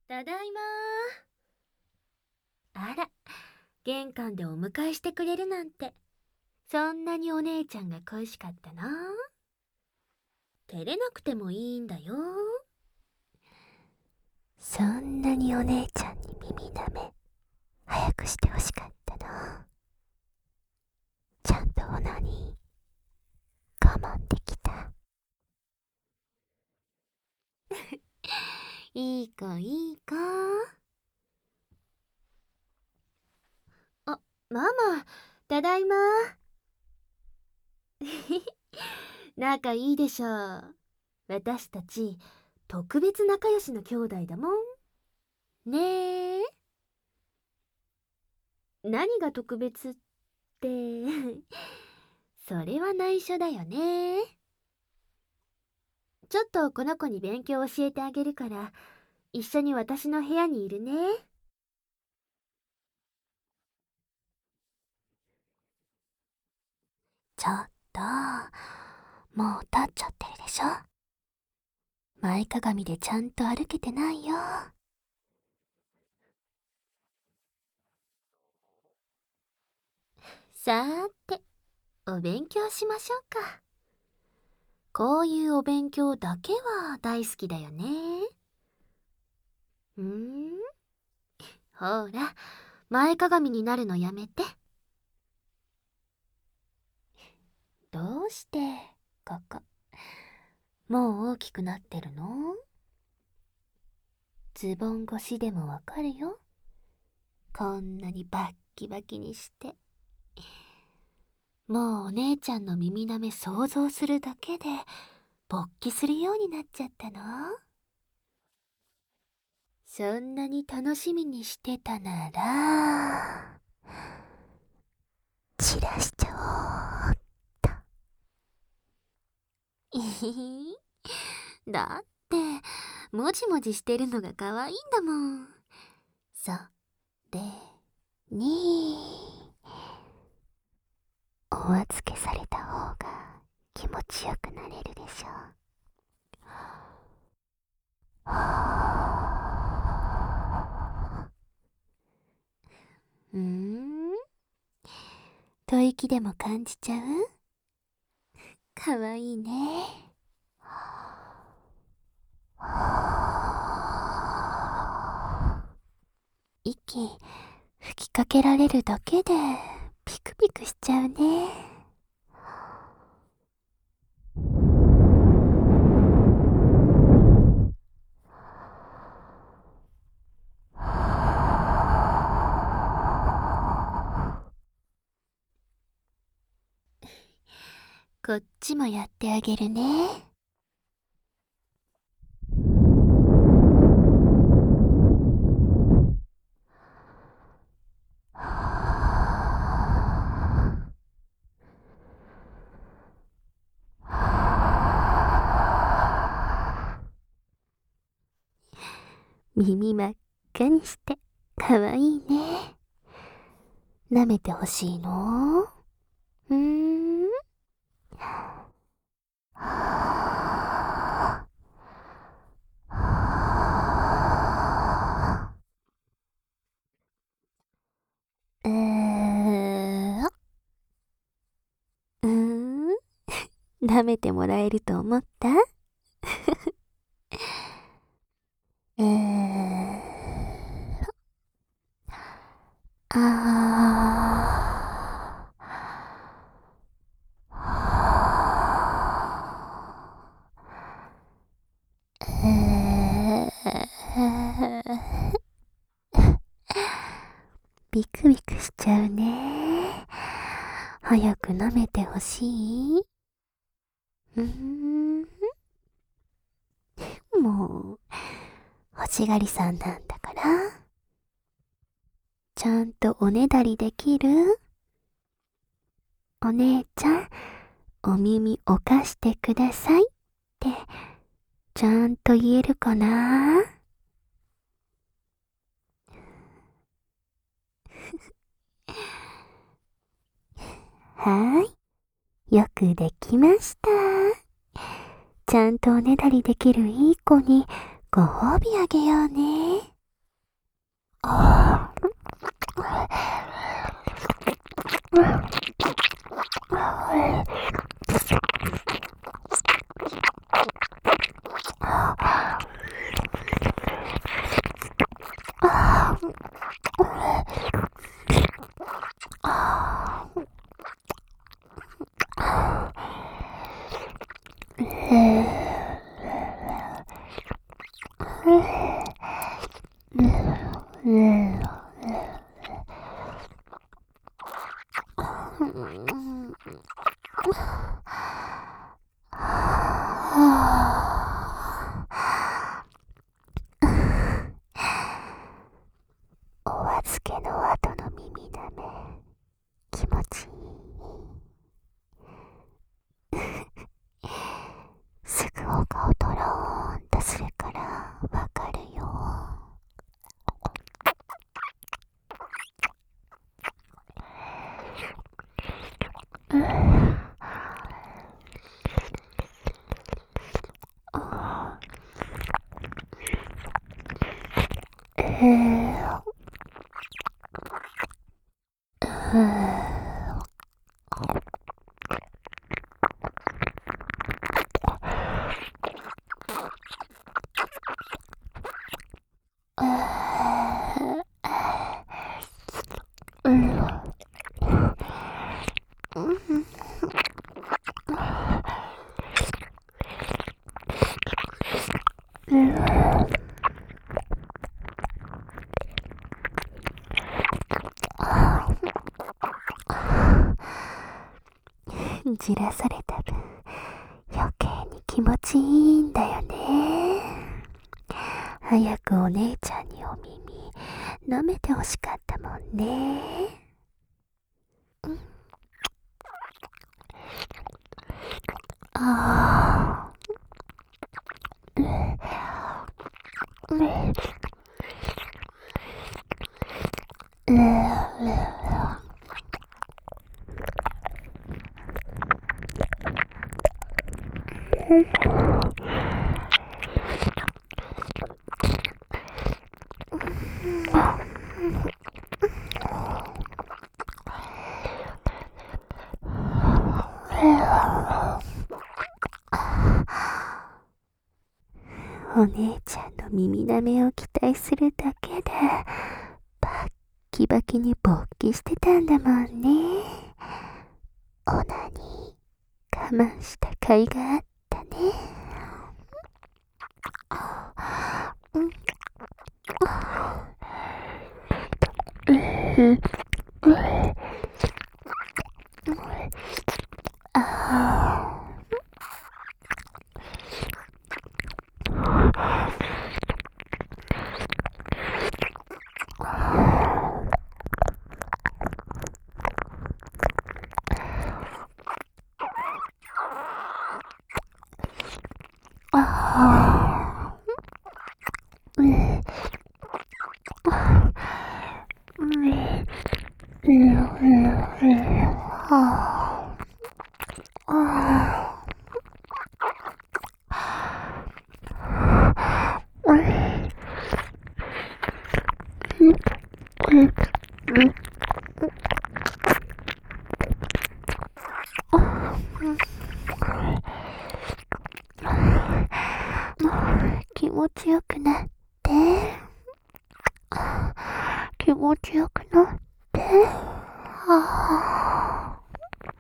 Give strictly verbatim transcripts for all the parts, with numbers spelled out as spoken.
ただいまー。あら、玄関でお迎えしてくれるなんて、そんなにお姉ちゃんが恋しかったな。照れなくてもいいんだよ。 そんなにお姉ちゃんに耳舐め早くしてほしかったな。ちゃんとオナニー我慢できた。 いい子いい子。あ、ママ、ただいま仲いいでしょう。私たち特別仲良しの兄弟だもんね。え何が特別ってそれは内緒だよね。ちょっとこの子に勉強教えてあげるから、一緒に私の部屋にいるね。 ちょっと、もう立っちゃってるでしょ。前かがみでちゃんと歩けてないよ。 さーて、お勉強しましょうか。こういうお勉強だけは大好きだよね。うーんほら、前かがみになるのやめて。どうして、ここ、もう大きくなってるの？ズボン越しでもわかるよ。こんなにバッキバキにして。もうお姉ちゃんの耳なめ想像するだけで勃起するようになっちゃったの？そんなに楽しみにしてたなら、 散らしちゃおうっと。 えへへ。だって、もじもじしてるのが可愛いんだもん。それに、 お預けされた方が気持ちよくなれるでしょ。 うーん吐息でも感じちゃう？ 可愛いね。 息吹きかけられるだけでピクピクしちゃうね。こっちもやってあげるね。耳真っ赤にしてかわいいね。舐めてほしいの？うーん。えー、うーん舐めてもらえると思った？えー、あー、えー、ビクビクしちゃうね。早く舐めてほしい？うーん。もう、欲しがりさんなんだから。ちゃんとおねだりできる？お姉ちゃん、お耳おかしてくださいって、ちゃんと言えるかな？はーい、よくできました。ちゃんとおねだりできるいい子にご褒美あげようね。 お預けの後の耳だめ、気持ちいい。すぐお顔とろーんとするからわかるよ。じらされた分余計に気持ちいいんだよね。早くお姉ちゃんにお耳舐めてほしかったもんね。ああ、お姉ちゃんの耳舐めを期待するだけでバッキバキに勃起してたんだもんね。オナに我慢した甲斐があったね。気持ちよくなって、気持ちよくなって、ああ。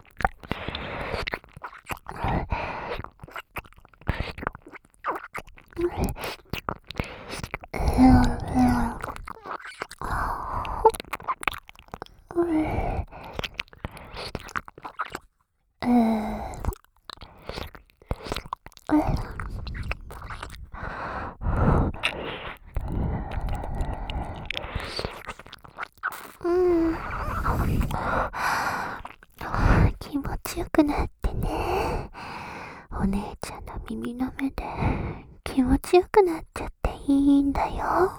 気持ちよくなってね。お姉ちゃんの耳の目で気持ちよくなっちゃっていいんだよ。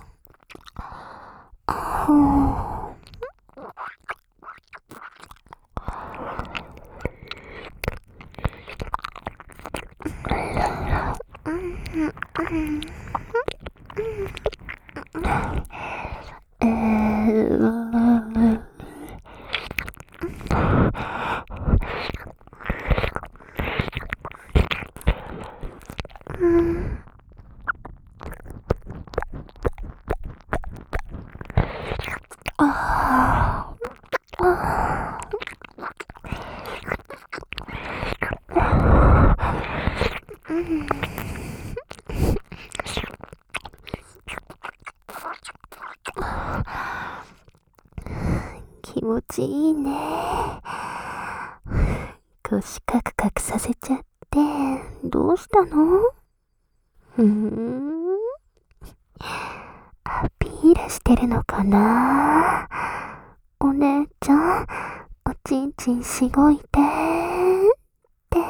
えーあーあーうん気持ちいいね。腰カクカクさせちゃってどうしたの？ふーん、アピールしてるのかな？お姉ちゃん、おちんちんしごいてって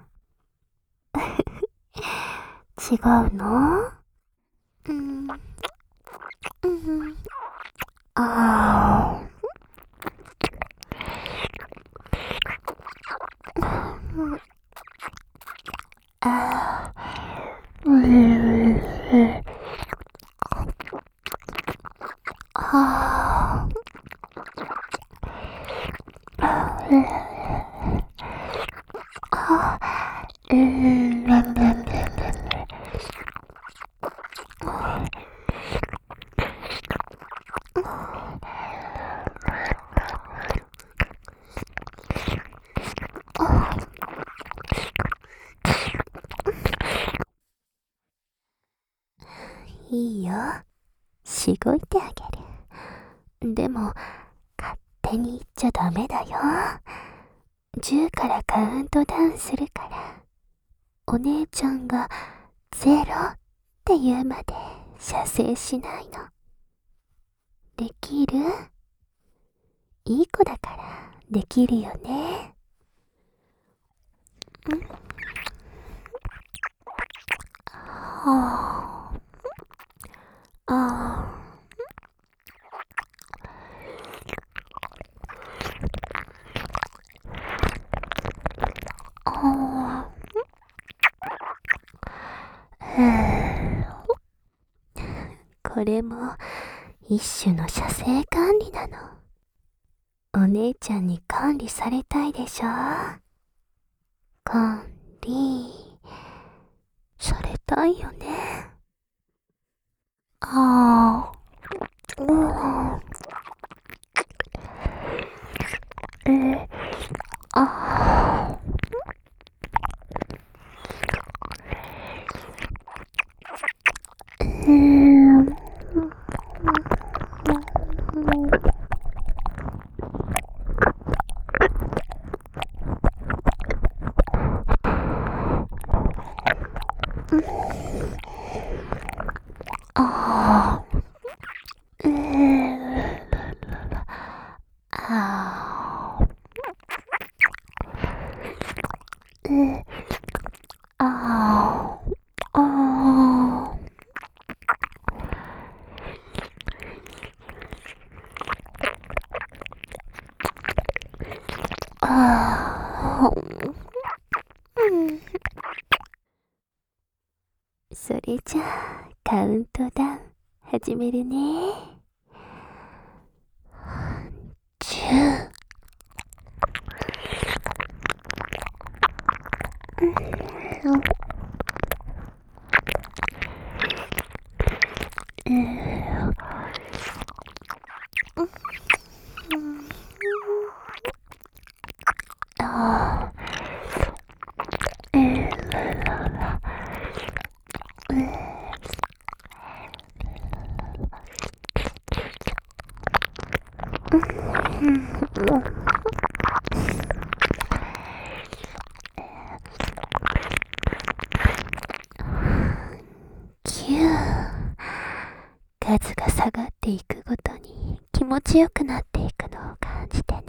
違うの？うん、うん、あーあー、うん、ああ、うん、いいよ、しごいてあげる。でも勝手に言っちゃダメだよ。じゅうからカウントダウンするから、お姉ちゃんがゼロって言うまで射精しないの。できる？いい子だからできるよね。ん？はあ、ああ、ああ、ふぅ。これも一種の射精管理なの。お姉ちゃんに管理されたいでしょ？管理されたいよね。ああ、うん、え、ああ、えー、ああ、えー、ああ、えー、ああ、ああ、ああ、うん。それじゃあカウントダウン始めるね。じゅう、うん、あー、えー、うん、きゅう、数が下がっていくごとに気持ちよくなっていくのを感じてね。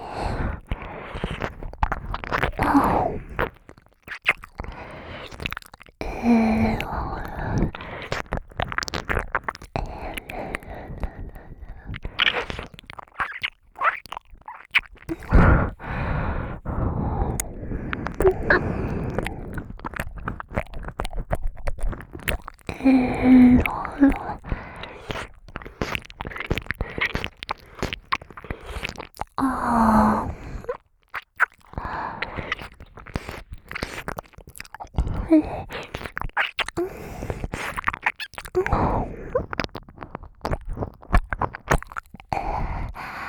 あー、えー、えー、あー、えー、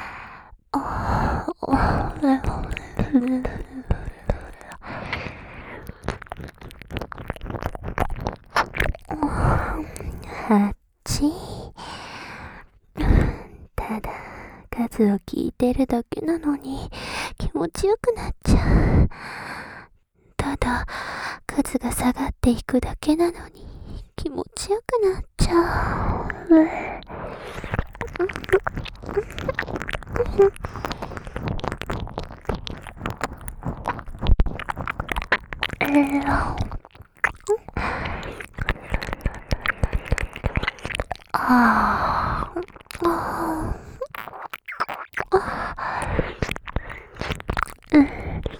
ズを聞いてるだけなのに気持ちよくなっちゃう。ただ数が下がっていくだけなのに気持ちよくなっちゃう。えー、あーあーうん、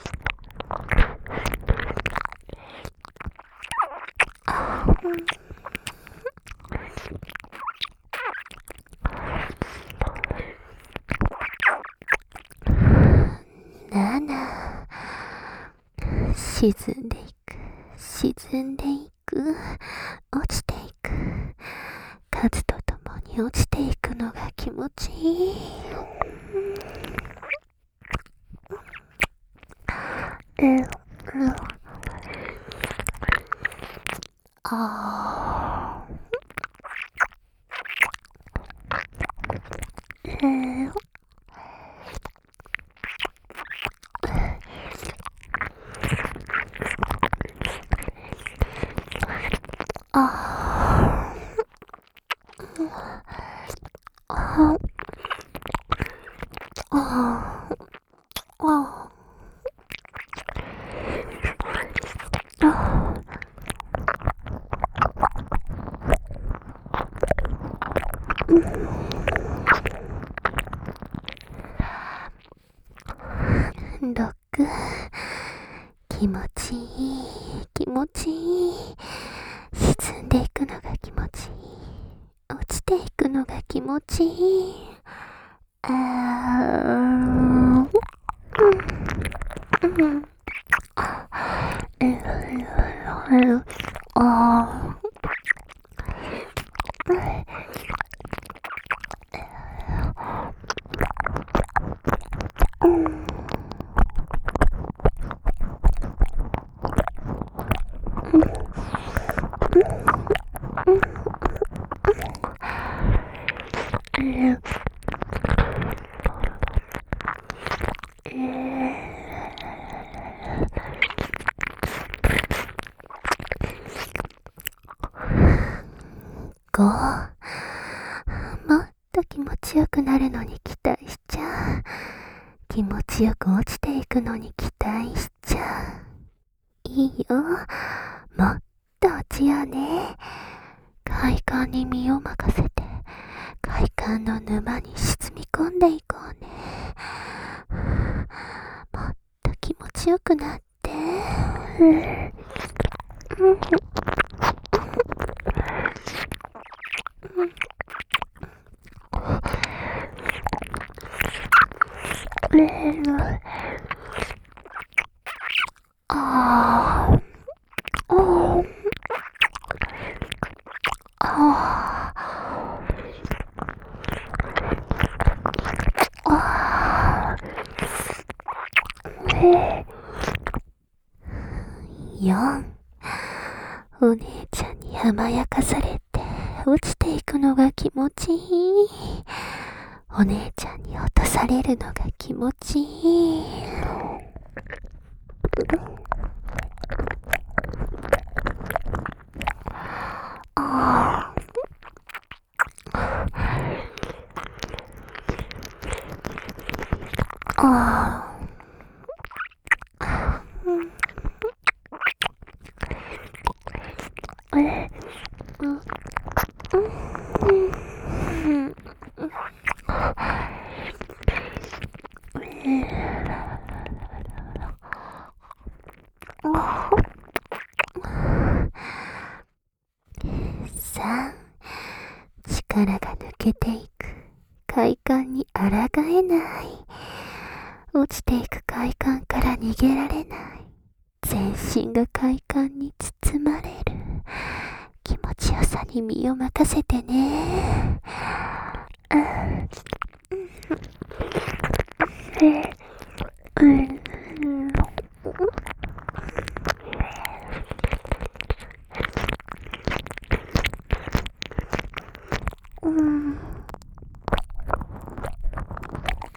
なな、沈んでいく、沈んでいく、落ちていく、数とともに落ちていくのが気持ちいい。うんうん、あー、うん、あー、あー、あー、あー、あー、ろく、気持ちいい、気持ちいい。沈んでいくのが気持ちいい。落ちていくのが気持ちいい。あー、うん、うん、うん、あー、うん、うん、ご、もっと気持ちよくなるのに期待しちゃう。気持ちよく落ちていくのに期待しちゃう。いいよ、もっと落ちようね。快感に身を任せて快感の沼に沈み込んでいこうね。もっと気持ちよくなって、うんうん、あー、おー、あー、あー、えー、よん、お姉ちゃんに甘やかされて落ちていくのが気持ちいい。お姉ちゃんに落とされるのが気持ちいい。ああ、ああ、うん、え、うん、うん、うん、さん、力が抜けていく。快感に抗えない。落ちていく快感から逃げられない。全身が快感に包まれる。気持ちよさに身を任せてね。うん、うん、うん、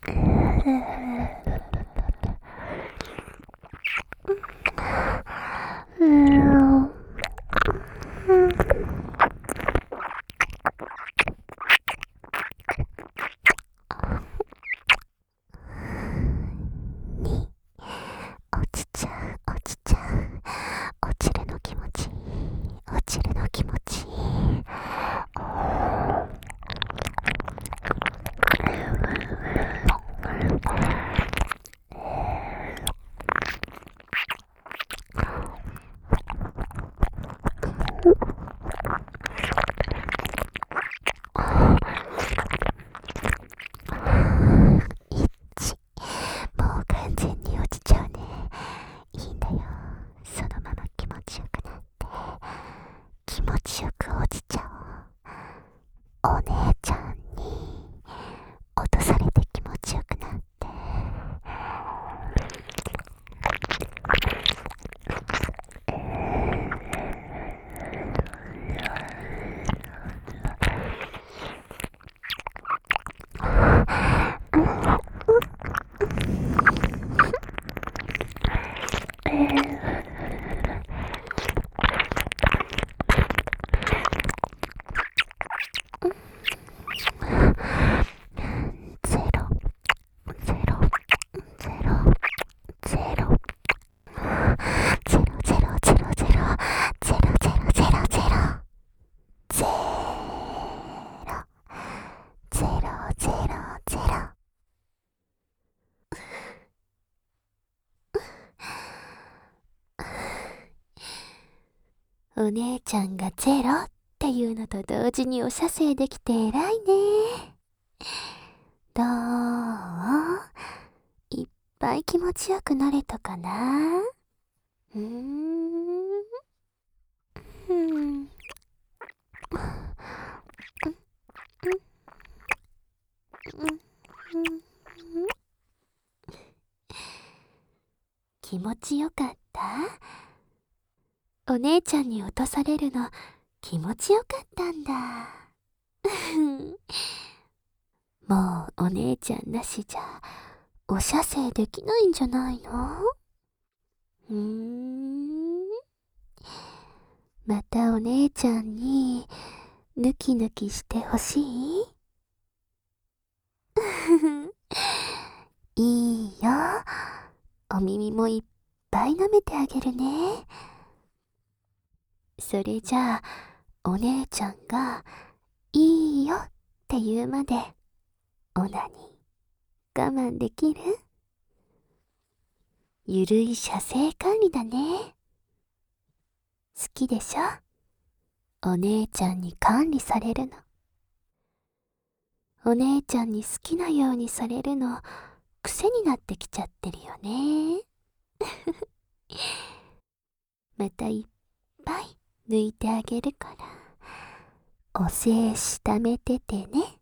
落ちちゃう、落ちちゃう。落ちるの気持ちいい、落ちるの気持ちいい。もう完全に落ちちゃうね。いいんだよ。そのまま気持ちよくなって、気持ちよく落ちちゃおう。お姉ちゃんに落とされて気持ちよくなって。ゼロ、ゼロ、ゼロ、ゼロ、ゼロ、ゼロ、ゼロ、ゼロ、ゼロ、ゼロ、ゼロ、ゼロ、ゼロ、ゼロ、ゼロ、ゼロ。お姉ちゃんがゼロっていうのと同時にお射精できて偉いね。どう？いっぱい気持ちよくなれたかな？うーん。うん。気持ちよかった？お姉ちゃんに落とされるの気持ちよかったんだ。もうお姉ちゃんなしじゃお射精できないんじゃないの？うーん。またお姉ちゃんにヌキヌキしてほしい？いいよ。お耳もいっぱい舐めてあげるね。それじゃあお姉ちゃんがいいよって言うまでオナニー我慢できる？ゆるい射精管理だね。好きでしょ？お姉ちゃんに管理されるの。お姉ちゃんに好きなようにされるの癖になってきちゃってるよね。またいっぱい抜いてあげるからお精子溜めててね。